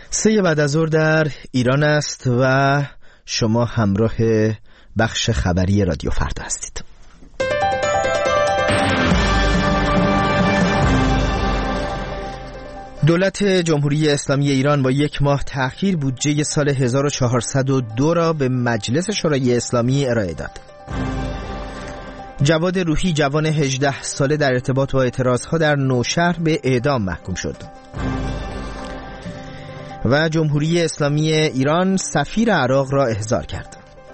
سه بعد از ظهر در ایران است و شما همراه بخش خبری رادیو فردا هستید. دولت جمهوری اسلامی ایران با یک ماه تأخیر بودجه سال 1402 را به مجلس شورای اسلامی ارائه داد. جواد روحی جوان 18 ساله در ارتباط با اعتراضها در نوشهر به اعدام محکوم شد. و جمهوری اسلامی ایران سفیر عراق را احضار کرد.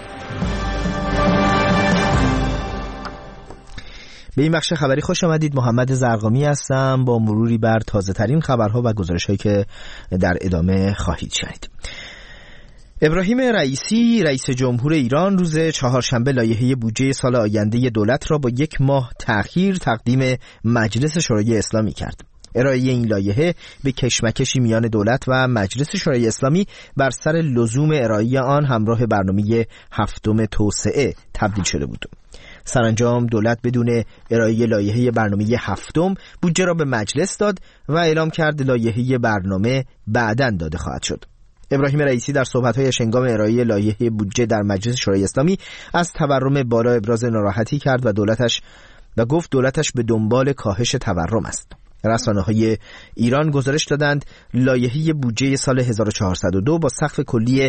به این بخش خبری خوش آمدید. محمد زرقامی هستم با مروری بر تازه ترین خبرها و گزارش‌هایی که در ادامه خواهید شنید. ابراهیم رئیسی رئیس جمهور ایران روز چهارشنبه لایحه بودجه سال آینده دولت را با یک ماه تأخیر تقدیم مجلس شورای اسلامی کرد. ارائه این لایحه به کشمکشی میان دولت و مجلس شورای اسلامی بر سر لزوم ارائه آن همراه برنامه هفتم توسعه تبدیل شده بود. سرانجام دولت بدون ارائه لایحه برنامه هفتم بودجه را به مجلس داد و اعلام کرد لایحه برنامه بعداً داده خواهد شد. ابراهیم رئیسی در صحبت‌هایش هنگام ارائه لایحه بودجه در مجلس شورای اسلامی از تورم بالا ابراز ناراحتی کرد و گفت دولتش به دنبال کاهش تورم است. رسانه‌های ایران گزارش دادند لایحه بودجه سال 1402 با سقف کلی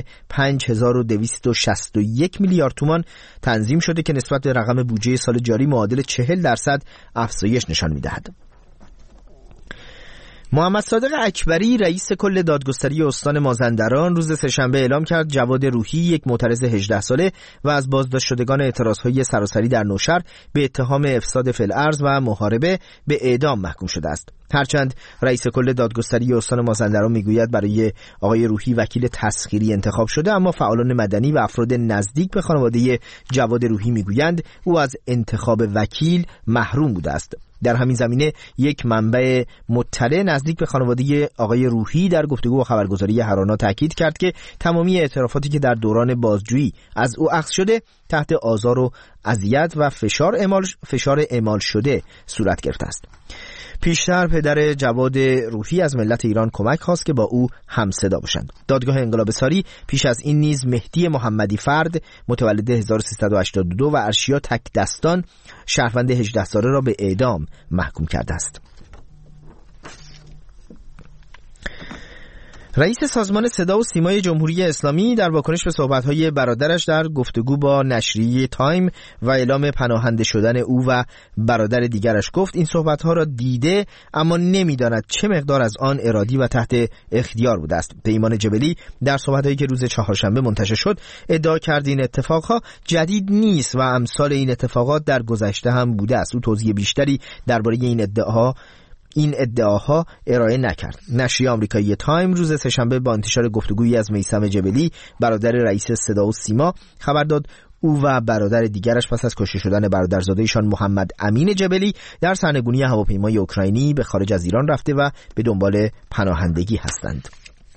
5261 میلیارد تومان تنظیم شده که نسبت به رقم بودجه سال جاری معادل 40% افزایش نشان می‌دهد. محمد صادق اکبری رئیس کل دادگستری استان مازندران روز سه‌شنبه اعلام کرد جواد روحی یک معترض 18 ساله و از بازداشت شدگان اعتراضهای سراسری در نوشهر به اتهام افساد فی الارض و محاربه به اعدام محکوم شده است. هرچند رئیس کل دادگستری استان مازندران میگوید برای آقای روحی وکیل تسخیری انتخاب شده، اما فعالان مدنی و افراد نزدیک به خانواده جواد روحی میگویند او از انتخاب وکیل محروم بوده است. در همین زمینه یک منبع مطلع نزدیک به خانواده آقای روحی در گفتگو با خبرگزاری هرانا تاکید کرد که تمامی اعترافاتی که در دوران بازجویی از او اخذ شده تحت آزار و اذیت و فشار اعمال شده صورت گرفته است. پیشتر پدر جواد روحی از ملت ایران کمک خواست که با او همصدا باشند. دادگاه انقلاب ساری پیش از این نیز مهدی محمدی فرد متولد 1382 و ارشیا تک دستان شهروند 18 ساله را به اعدام محکوم کرده است. رئیس سازمان صدا و سیمای جمهوری اسلامی در واکنش به صحبت‌های برادرش در گفتگو با نشریه تایم و اعلام پناهنده شدن او و برادر دیگرش گفت این صحبت‌ها را دیده اما نمی‌داند چه مقدار از آن ارادی و تحت اختیار بوده است. پیمان جبلی در صحبت‌هایی که روز چهارشنبه منتشر شد ادعا کرد این اتفاقها جدید نیست و امثال این اتفاقات در گذشته هم بوده است. او توضیح بیشتری درباره این ادعاها ارائه نکرد. نشریه آمریکایی تایم روز سه‌شنبه با انتشار گفتگویی از میثم جبلی برادر رئیس صدا و سیما خبر داد او و برادر دیگرش پس از کشته شدن برادرزاده‌شان محمد امین جبلی در سرنگونی هواپیمای اوکراینی به خارج از ایران رفته و به دنبال پناهندگی هستند.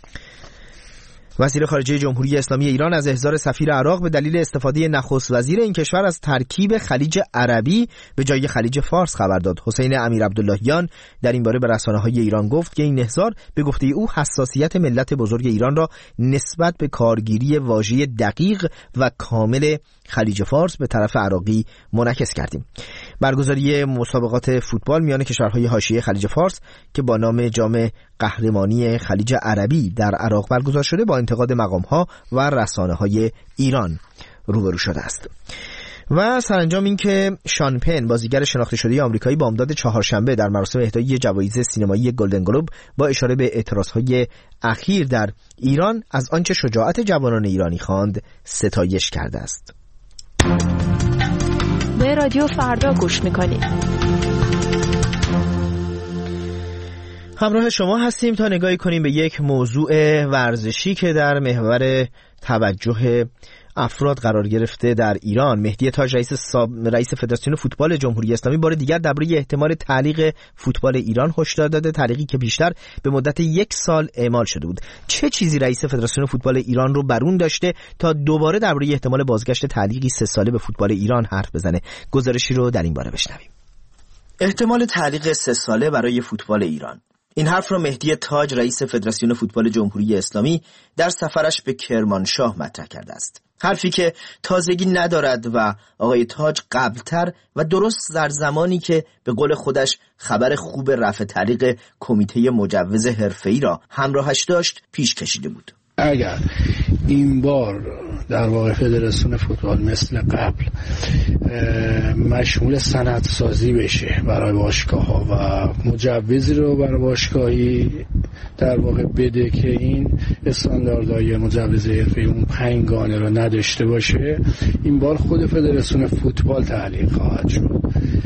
وزیر خارجه جمهوری اسلامی ایران از احضار سفیر عراق به دلیل استفاده نخست وزیر این کشور از ترکیب خلیج عربی به جای خلیج فارس خبر داد. حسین امیرعبداللهیان در این باره به رسانه‌های ایران گفت که این احضار به گفته او حساسیت ملت بزرگ ایران را نسبت به کارگیری واژه دقیق و کامل خلیج فارس به طرف عراقی منعکس کردیم. برگزاری مسابقات فوتبال میان کشورهای حاشیه خلیج فارس که با نام جام قهرمانی خلیج عربی در عراق برگزار شده با انتقاد مقام‌ها و رسانه‌های ایران روبرو شده است. و سرانجام این که شان پن بازیگر شناخته شده آمریکایی بامداد چهارشنبه در مراسم اهدای جوایز سینمایی گلدن گلوب با اشاره به اعتراضهای اخیر در ایران از آنچه شجاعت جوانان ایرانی خواند ستایش کرده است. به رادیو فردا گوش میکنید. همراه شما هستیم تا نگاهی کنیم به یک موضوع ورزشی که در محور توجه افراد قرار گرفته در ایران. مهدی تاج رئیس فدراسیون فوتبال جمهوری اسلامی بار دیگر درباره احتمال تعلیق فوتبال ایران هشدار داده، تعلیقی که بیشتر به مدت 1 سال اعمال شده بود. چه چیزی رئیس فدراسیون فوتبال ایران رو برون داشته تا دوباره درباره احتمال بازگشت تعلیقی 3 ساله به فوتبال ایران حرف بزنه؟ گزارشی رو در این باره بشنویم. احتمال تعلیق 3 ساله برای فوتبال ایران. این حرف را مهدی تاج رئیس فدراسیون فوتبال جمهوری اسلامی در سفرش به کرمانشاه مطرح کرده است. حرفی که تازگی ندارد و آقای تاج قبلتر و درست در زمانی که به قول خودش خبر خوب رفع تعلیق کمیته مجوز حرفه‌ای را همراهش داشت پیش کشیده بود. اگر این بار در واقع فدراسیون فوتبال مثل قبل مشمول سندسازی بشه برای باشگاه‌ها و مجوزی رو برای باشگاهی در واقع بده که این استانداردهای مجوز حرفه‌ای اون 5 گانه رو نداشته باشه، این بار خود فدراسیون فوتبال تعلیق خواهد شد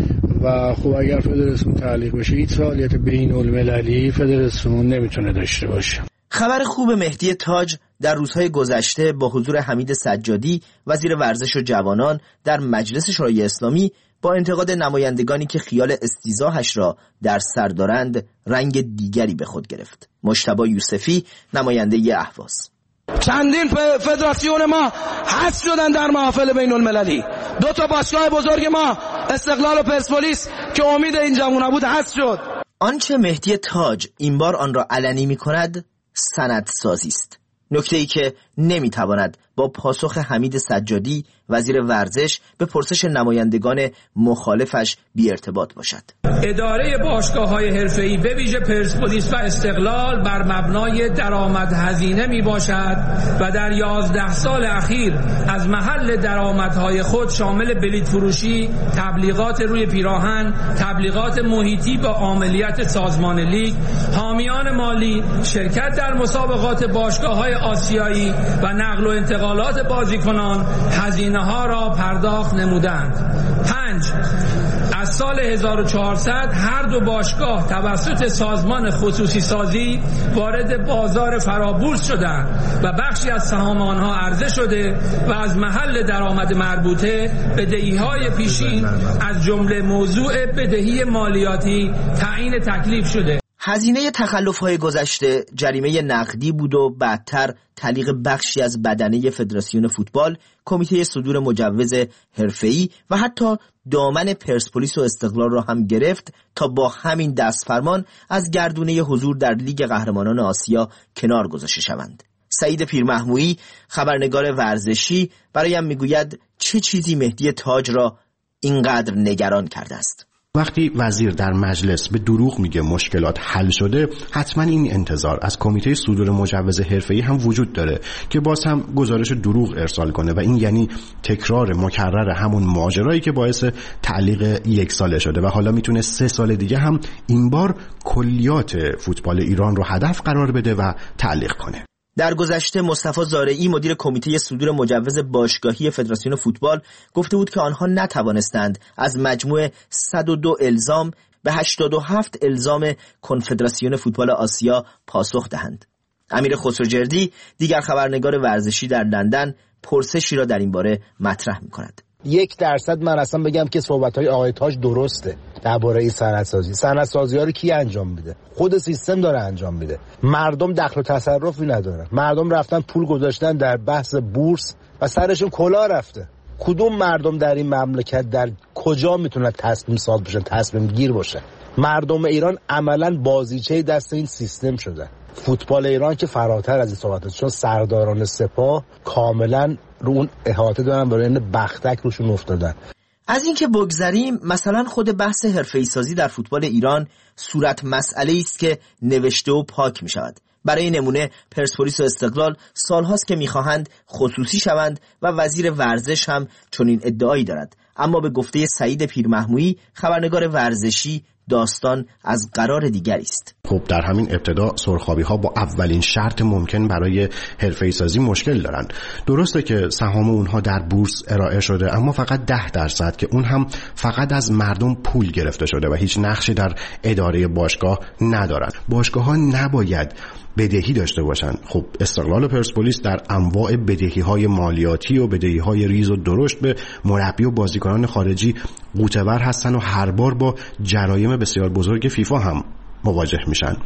و خب اگر فدراسیون تعلیق بشه هیچ فعالیت بین‌المللی فدراسیون نمیتونه داشته باشه. خبر خوب مهدی تاج در روزهای گذشته با حضور حمید سجادی وزیر ورزش و جوانان در مجلس شورای اسلامی با انتقاد نمایندگانی که خیال استیضاحش را در سر دارند رنگ دیگری به خود گرفت. مجتبی یوسفی نماینده اهواز: چندین فدراسیون ما حذف شدن در محافل بین المللی. 2 تا باشگاه بزرگ ما استقلال و پرسپولیس که امید این جوونا بود حذف شد. آنچه مهدی تاج این بار آن را علنی می کند سندسازی است. نکته‌ای که نمیتواند با پاسخ حمید سجادی وزیر ورزش به پرسش نمایندگان مخالفش بی ارتباط باشد. اداره باشگاه‌های حرفه‌ای به ویژه پرسپولیس و استقلال بر مبنای درآمد هزینه می باشد و در 11 سال اخیر از محل درآمدهای خود شامل بلیط فروشی، تبلیغات روی پیراهن، تبلیغات محیطی با عاملیت سازمان لیگ، حامیان مالی، شرکت در مسابقات باشگاه‌های آسیایی و نقل و انتقالات بازیکنان هزینه‌ها را پرداخت نمودند. 5. از سال 1400 هر 2 باشگاه توسط سازمان خصوصی سازی وارد بازار فرابورس شدند و بخشی از سهام آنها عرضه شده و از محل درآمد مربوطه بدهی‌های پیشین از جمله موضوع بدهی مالیاتی تعیین تکلیف شده. هزینه تخلف‌های گذشته جریمه نقدی بود و بعدتر تعلیق بخشی از بدنه فدراسیون فوتبال، کمیته صدور مجوز حرفه‌ای و حتی دامن پرسپولیس و استقلال را هم گرفت تا با همین دستفرمان از گردونه حضور در لیگ قهرمانان آسیا کنار گذاشته شوند. سعید پیرمحمودی خبرنگار ورزشی برایم میگوید چه چیزی مهدی تاج را اینقدر نگران کرده است. وقتی وزیر در مجلس به دروغ میگه مشکلات حل شده، حتما این انتظار از کمیته صدور مجوز حرفه‌ای هم وجود داره که باز هم گزارش دروغ ارسال کنه و این یعنی تکرار مکرر همون ماجرایی که باعث تعلیق 1 ساله شده و حالا میتونه 3 سال دیگه هم این بار کلیات فوتبال ایران رو هدف قرار بده و تعلیق کنه. در گذشته مصطفی زارعی مدیر کمیته صدور مجوز باشگاهی فدراسیون فوتبال گفته بود که آنها نتوانستند از مجموع 102 الزام به 87 الزام کنفدراسیون فوتبال آسیا پاسخ دهند. امیر خسروجردی دیگر خبرنگار ورزشی در لندن پرسشی را در این باره مطرح می‌کند. 1% من اصلا بگم که صحبت‌های آقای تاج درسته درباره این سندسازی‌ها رو کی انجام میده؟ خود سیستم داره انجام میده. مردم دخل و تصرفی ندارن. مردم رفتن پول گذاشتن در بحث بورس و سرشون کلاه رفته. کدوم مردم در این مملکت در کجا میتونن تصمیم ساز بشن، تصمیم گیر باشن؟ مردم ایران عملاً بازیچه دست این سیستم شدن. فوتبال ایران که فراتر از این صحبت است، چون سرداران سپاه کاملا رو اون احاطه دارن، برای این بختک روشون افتادن. از این که بگذریم، مثلا خود بحث حرفه‌ای سازی در فوتبال ایران صورت مسئله است که نوشته و پاک می شود. برای نمونه پرسپولیس و استقلال سالهاست که میخواهند خصوصی شوند و وزیر ورزش هم چنین ادعایی دارد، اما به گفته سعید پیرمحمودی خبرنگار ورزشی داستان از قرار دیگری است. خب در همین ابتدا سرخابی‌ها با اولین شرط ممکن برای حرفه‌ای سازی مشکل دارند. درسته که سهام اونها در بورس ارائه شده، اما فقط 10% که اون هم فقط از مردم پول گرفته شده و هیچ نقشی در اداره باشگاه ندارند. باشگاه‌ها نباید بدهی داشته باشن. خب استقلال و پرسپولیس در انواع بدهی‌های مالیاتی و بدهی‌های ریز و درشت به مربی و بازیکنان خارجی قوطه‌ور هستن و هر بار با جرایم بسیار بزرگ فیفا هم مواجه میشن.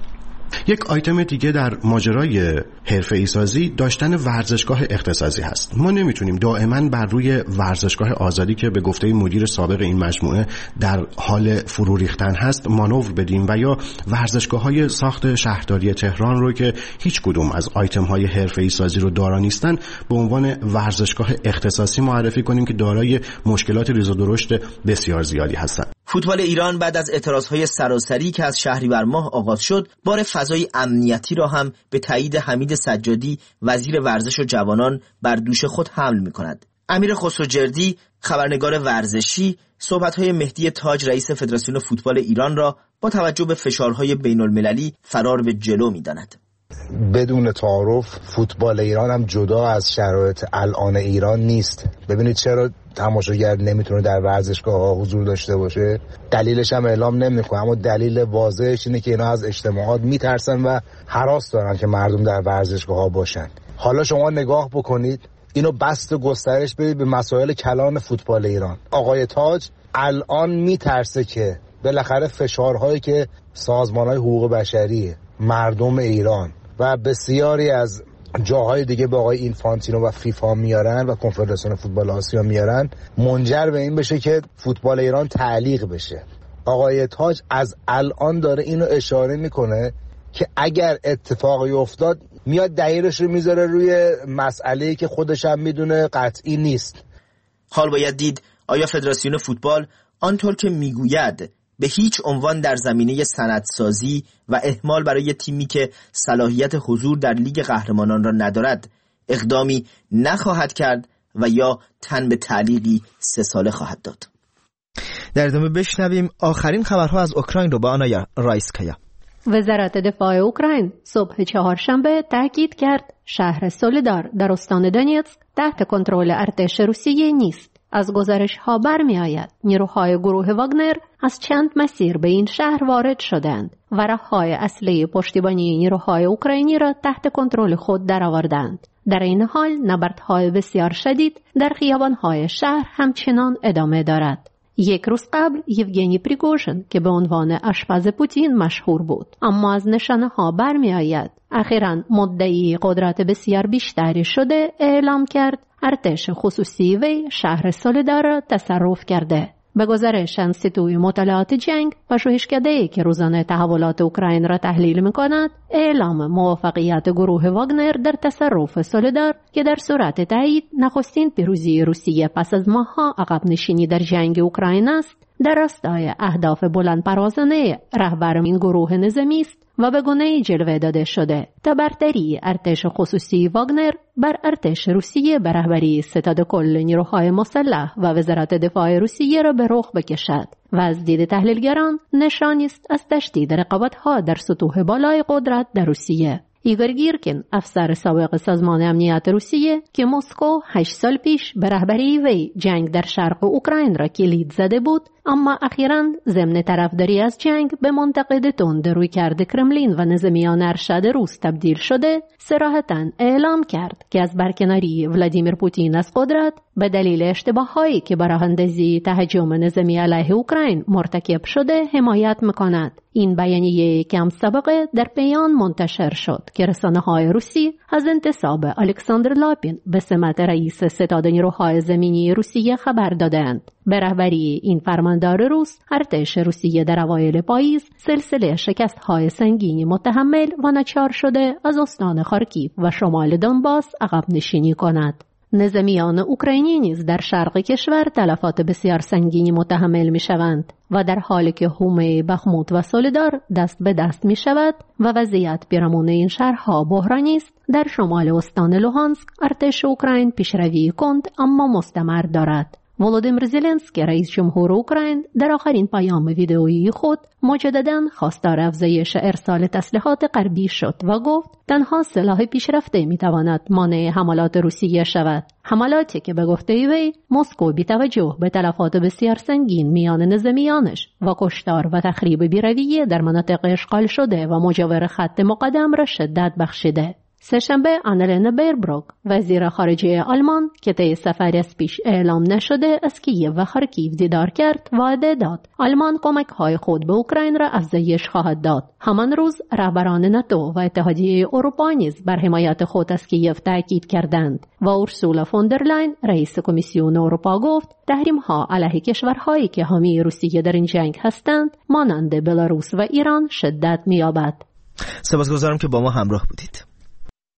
یک آیتم دیگه در ماجرای حرفه‌ای سازی داشتن ورزشگاه اختصاصی هست. ما نمیتونیم دائما بر روی ورزشگاه آزادی که به گفته مدیر سابق این مجموعه در حال فرو ریختن هست مانور بدیم و یا ورزشگاه‌های ساخت شهرداری تهران رو که هیچ کدوم از آیتم‌های حرفه‌ای سازی رو دارا نیستن به عنوان ورزشگاه اختصاصی معرفی کنیم که دارای مشکلات ریز و درشت بسیار زیادی هستند. فوتبال ایران بعد از اعتراضهای سراسری که از شهریور ماه آغاز شد، بار فضای امنیتی را هم به تایید حمید سجادی وزیر ورزش و جوانان بر دوش خود حمل می‌کند. امیر خسروجردی خبرنگار ورزشی صحبت‌های مهدی تاج رئیس فدراسیون فوتبال ایران را با توجه به فشارهای بین‌المللی فرار به جلو می‌داند. بدون تعارف فوتبال ایران هم جدا از شرایط الان ایران نیست. ببینید چرا تماشاگر نمیتونه در ورزشگاه‌ها حضور داشته باشه؟ دلیلش هم اعلام نمی‌کنه، اما دلیل واضحش اینه که اینا از اجتماعات میترسن و هراس دارن که مردم در ورزشگاه‌ها باشن. حالا شما نگاه بکنید، اینو بست و گسترش بدید به مسائل کلان فوتبال ایران. آقای تاج الان میترسه که بالاخره فشارهایی که سازمان‌های حقوق بشری، مردم ایران و بسیاری از جاهای دیگه به آقای اینفانتینو و فیفا میارن و کنفدراسیون فوتبال آسیا میارن، منجر به این بشه که فوتبال ایران تعلیق بشه. آقای تاج از الان داره اینو اشاره میکنه که اگر اتفاقی افتاد میاد دلیلش رو میذاره روی مسئله‌ای که خودش هم میدونه قطعی نیست. حال باید دید آیا فدراسیون فوتبال آنطور که میگوید به هیچ عنوان در زمینه سندسازی و اهمال برای تیمی که صلاحیت حضور در لیگ قهرمانان را ندارد اقدامی نخواهد کرد و یا تن به تعلیقی 3 ساله خواهد داد. در ادامه بشنویم آخرین خبرها از اوکراین رو با آنا رایسکایا. وزارت دفاع اوکراین صبح چهارشنبه تاکید کرد شهر سولدار در استان دونیتسک تحت کنترل ارتش روسیه نیست. از گزارش‌ها برمی‌آید نیروهای گروه واگنر از چند مسیر به این شهر وارد شدند و راه‌های اصلی پشتیبانی نیروهای اوکراینی را تحت کنترل خود درآوردند. در این حال نبردهای بسیار شدید در خیابان‌های شهر همچنان ادامه دارد. 1 روز قبل یوگنی پریگوژن که به عنوان آشپز پوتین مشهور بود، اما از نشانه‌ها برمی‌آید اخیراً مدعی قدرت بسیار بیشتری شده اعلام کرد ارتش خصوصی وی شهر سولدار را تصرف کرده. به گزارش انستیتوی مطالعات جنگ پژوهشکده‌ای که روزانه تحولات اوکراین را تحلیل می‌کند، اعلام موافقیت گروه واگنر در تصرف سولدار که در صورت تایید نخستین پیروزی روسیه پس از ماه‌ها عقب نشینی در جنگ اوکراین است، در راستای اهداف بلندپروازانه رهبر این گروه نظامی است و به گونه‌ای جلوه داده شده تا برتری ارتش خصوصی واگنر بر ارتش روسیه به رهبری ستاد کل نیروهای مسلح و وزارت دفاع روسیه را به رخ بکشد و از دید تحلیلگران نشانی است از تشدید رقابت‌ها در سطوح بالای قدرت در روسیه. ایگور گیرکین افسر سابق سازمان امنیت روسیه که مسکو 8 سال پیش به رهبری وی جنگ در شرق اوکراین را کلید زده بود، اما اخیراً ضمن طرفداری از جنگ به منتقد تند رویکرد کرملین و نظامیان ارشد روس تبدیل شده، صراحتاً اعلام کرد که از برکناری ولادیمیر پوتین از قدرت به دلیل اشتباهایی که بر راه اندازی تهاجم نظامی علیه اوکراین مرتکب شده حمایت می‌کند. این بیانیه کم سابقه در پیان منتشر شد که رسانه‌های روسی از انتصاب الکساندر لاپین به سمت رئیس ستاد نیروهای زمینی روسیه خبر دادند. به رهبری این فرماندار روس، ارتش روسیه در اوایل پاییز سلسله شکست‌های سنگینی متحمل و ناچار شده از استان خارکیو و شمال دونباس عقب نشینی کند. نظامیان اوکراینی نیز در شرق کشور تلفات بسیار سنگینی متحمل می شوند و در حالی که حومه بخموت و سولدار دست به دست می شود و وضعیت پیرامون این شهرها بحرانی است، در شمال استان لوهانسک ارتش اوکراین پیشروی کند اما مستمر دارد. ولودیمیر زلنسکی رئیس جمهور اوکراین در آخرین پیام ویدئویی خود مجدداً خواستار افزایش ارسال تسلیحات غربی شد و گفت تنها سلاح پیشرفته میتواند مانع حملات روسیه شود. حملاتی که به گفته وی مسکو بی توجه به تلفات بسیار سنگین میان نظامیانش و کشتار و تخریب بی‌رویه در مناطق اشغال شده و مجاور خط مقدم را شدت بخشیده. سه‌شنبه آنالنا بیربروک وزیر خارجه آلمان که طی سفری از پیش اعلام نشده از کییو و خارکیو دیدار کرد وعده داد آلمان کمک‌های خود به اوکراین را افزایش خواهد داد. همان روز رهبران ناتو و اتحادیه اروپا نیز بر حمایت خود از کییو تاکید کردند و اورسولا فوندرلاین رئیس کمیسیون اروپا گفت تحریم‌ها علیه کشورهایی که حامی روسیه در این جنگ هستند مانند بلاروس و ایران شدت می‌یابد. سپاسگزارم که با ما همراه بودید.